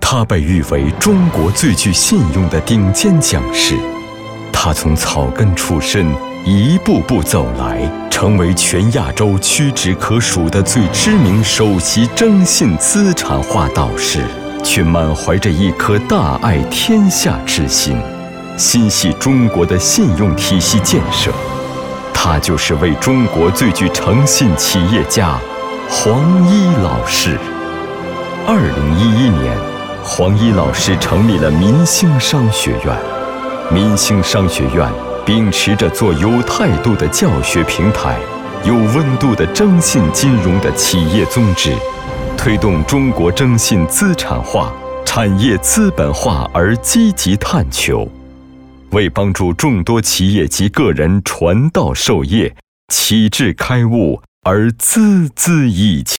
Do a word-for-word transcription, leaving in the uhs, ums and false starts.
他被誉为中国最具信用的顶尖讲师。他从草根出身，一步步走来，成为全亚洲屈指可数的最知名首席征信资产化导师，却满怀着一颗大爱天下之心，心系中国的信用体系建设。他就是为中国最具诚信企业家黄一老师。二零一一年，黄一老师成立了民兴商学院。民兴商学院秉持着做有态度的教学平台、有温度的征信金融的企业宗旨，推动中国征信资产化、产业资本化而积极探求，为帮助众多企业及个人传道授业、启智开悟而孜孜以求。